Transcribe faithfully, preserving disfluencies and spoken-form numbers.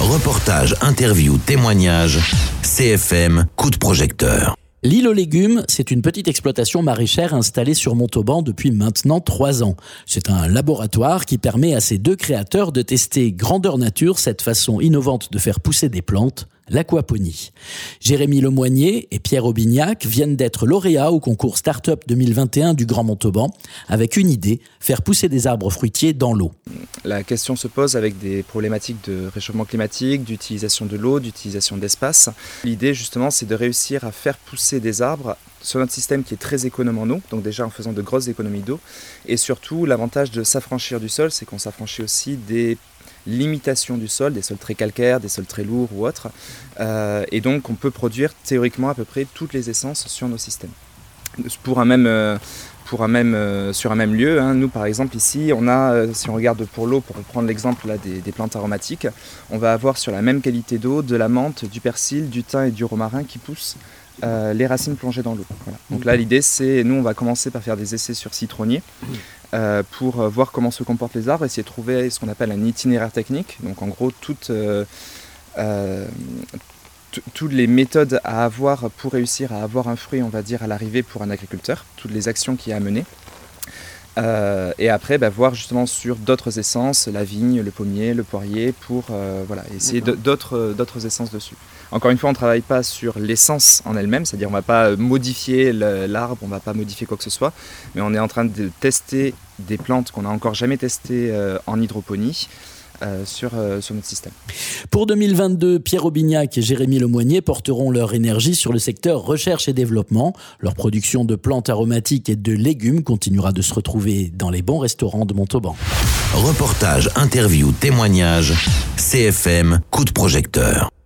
Reportage, interview, témoignage, C F M, coup de projecteur. L'île aux légumes, c'est une petite exploitation maraîchère installée sur Montauban depuis maintenant trois ans. C'est un laboratoire qui permet à ces deux créateurs de tester grandeur nature cette façon innovante de faire pousser des plantes, l'aquaponie. Jérémy Lemoignier et Pierre Aubignac viennent d'être lauréats au concours Start-up deux mille vingt et un du Grand Montauban avec une idée, faire pousser des arbres fruitiers dans l'eau. La question se pose avec des problématiques de réchauffement climatique, d'utilisation de l'eau, d'utilisation d'espace. L'idée justement c'est de réussir à faire pousser des arbres sur notre système qui est très économe en eau, donc déjà en faisant de grosses économies d'eau. Et surtout l'avantage de s'affranchir du sol, c'est qu'on s'affranchit aussi des limitations du sol, des sols très calcaires, des sols très lourds ou autres. Euh, et donc on peut produire théoriquement à peu près toutes les essences sur nos systèmes. Pour un même... Euh, Pour un même, euh, sur un même lieu, hein. Nous par exemple ici, on a, euh, si on regarde pour l'eau, pour prendre l'exemple là, des, des plantes aromatiques, on va avoir sur la même qualité d'eau de la menthe, du persil, du thym et du romarin qui poussent euh, les racines plongées dans l'eau. Voilà. Donc là l'idée c'est, nous on va commencer par faire des essais sur citronniers euh, pour voir comment se comportent les arbres, essayer de trouver ce qu'on appelle un itinéraire technique, donc en gros toute... Euh, euh, toutes les méthodes à avoir pour réussir à avoir un fruit, on va dire, à l'arrivée pour un agriculteur, toutes les actions qu'il y a à mener. Euh, et après, bah, voir justement sur d'autres essences, la vigne, le pommier, le poirier, pour euh, voilà, essayer de, d'autres, d'autres essences dessus. Encore une fois, on ne travaille pas sur l'essence en elle-même, c'est-à-dire on ne va pas modifier le, l'arbre, on ne va pas modifier quoi que ce soit, mais on est en train de tester des plantes qu'on n'a encore jamais testées euh, en hydroponie, Euh, sur, euh, sur notre système. Pour deux mille vingt-deux, Pierre Aubignac et Jérémy Lemoignier porteront leur énergie sur le secteur recherche et développement. Leur production de plantes aromatiques et de légumes continuera de se retrouver dans les bons restaurants de Montauban. Reportage, interview, témoignage, C F M, coup de projecteur.